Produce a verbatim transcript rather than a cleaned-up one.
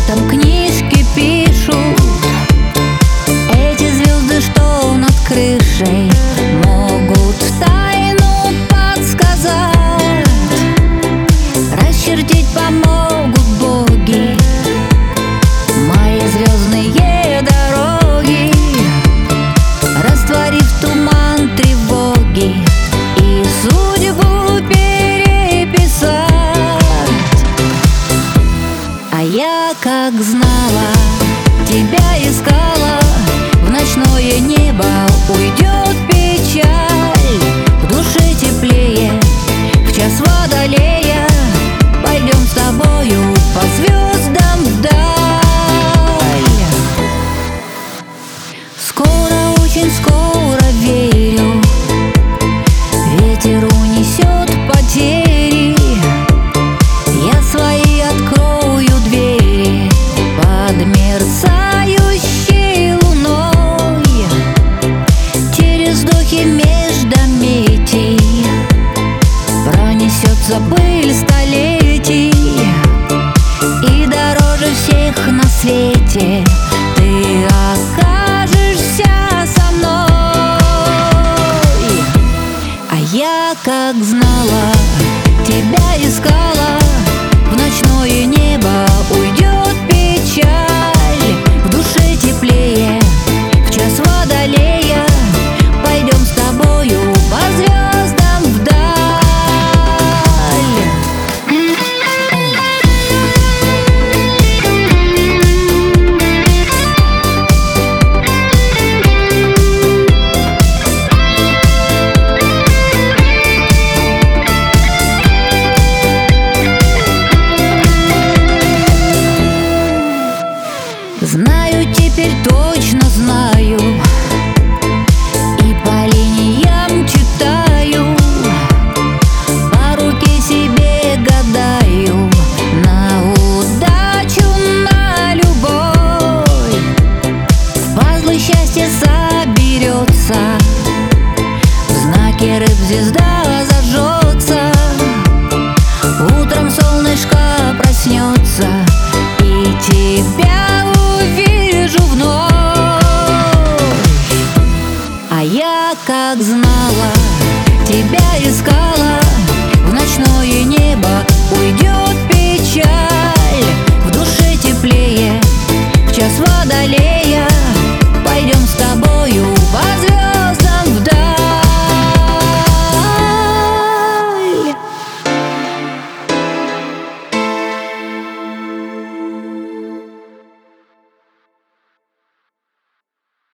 Там книжки пишут эти звезды, что над крышей, могут тайну подсказать, расчертить помогут боги мои звездные дороги, растворив туман тревоги и судьбу переписать. А я, как знала, тебя искала, в ночное небо уйдет печаль, в душе теплее, в час водолея пойдем с тобою по звездам вдаль. Скоро, очень скоро, верю, ветер унесет потери, я свои открою двери под мерцающей луной, через вздохи междометий пронесется пыль столетий, и дороже всех на свете ты окажешься со мной. А я, как знаю,